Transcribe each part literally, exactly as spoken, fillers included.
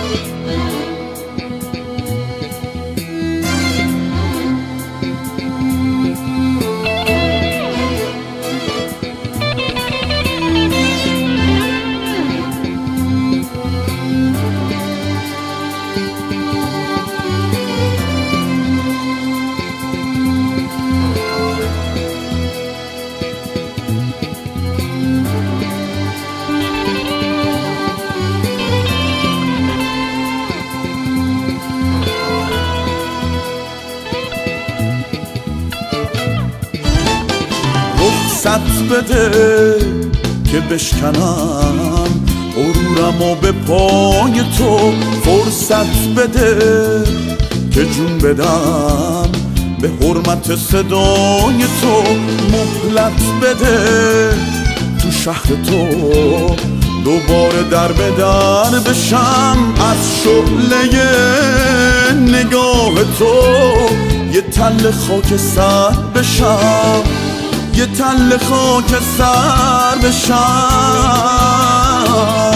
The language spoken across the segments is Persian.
رخصت بده که بشکنم غرورم و به پای تو، فرصت بده که جون بدم به حرمت صدای تو، مهلت بده تو شهر تو دوباره در به در بشم، از شعله نگاه تو یه تل خاک سر بشم، یه تل خاک سر بشم.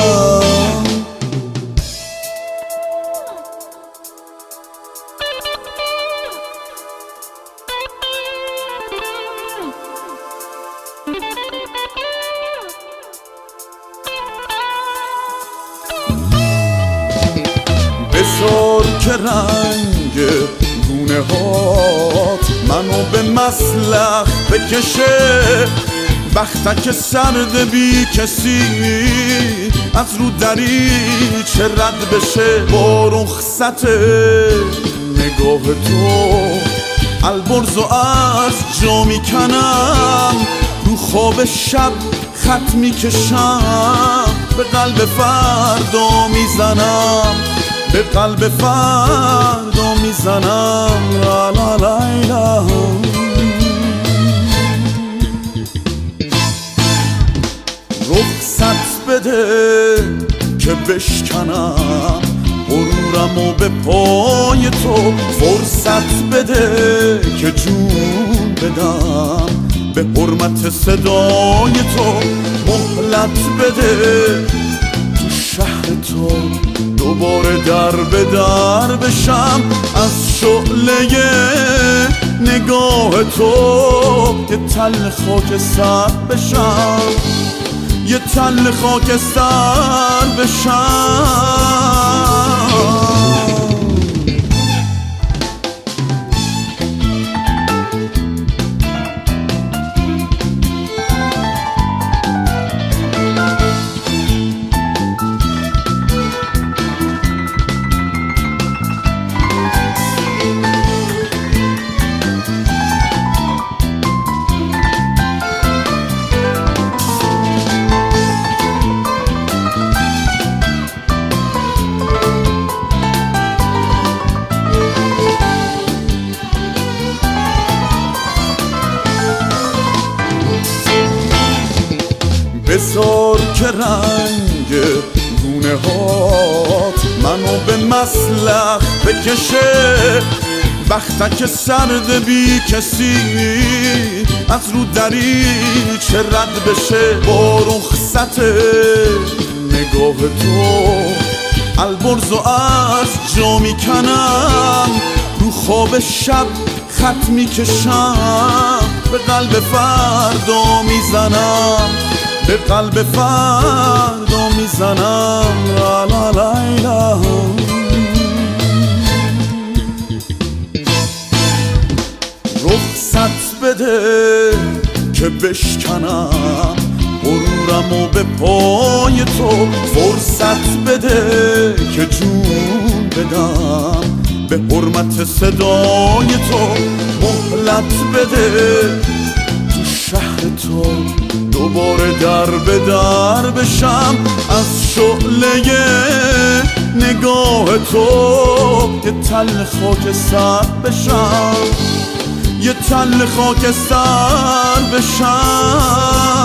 بذار که رنگ گونه هات منو به مسلخ بکشه، بختک سرد بی کسی از رو دریچه رد بشه، با رخصت نگاه تو البرز و از جا میکنم، رو خواب شب خط میکشم، به قلب فردا میزنم، به قلب فردا میزنم. لا لا لا لا. رخصت بده که بشکنم غرورم و به پای تو، فرصت بده که جون بدم به حرمت صدای تو، مهلت بده تو شهر تو دوباره در به در بشم، از شعله نگاه تو یه تل خاک سر بشم، یه تل خاک سر بشم. بذار که رنگ گونه هات منو به مسلخ بکشه، بختک سرد بی کسی از رو دریچه رد بشه، با رخصت نگاه تو البرز و از جا میکنم، رو خواب شب خط میکشم، به قلب فردا میزنم، به قلب فردا میزنم. لا لا لا لا. رخصت بده که بشکنم غرورم و به پای تو، فرصت بده که جون بدم به حرمت صدای تو، مهلت بده تو شهر تو دوباره در به در بشم، از شعله نگاه تو یه تل خاک سر بشم، یه تل خاک سر بشم.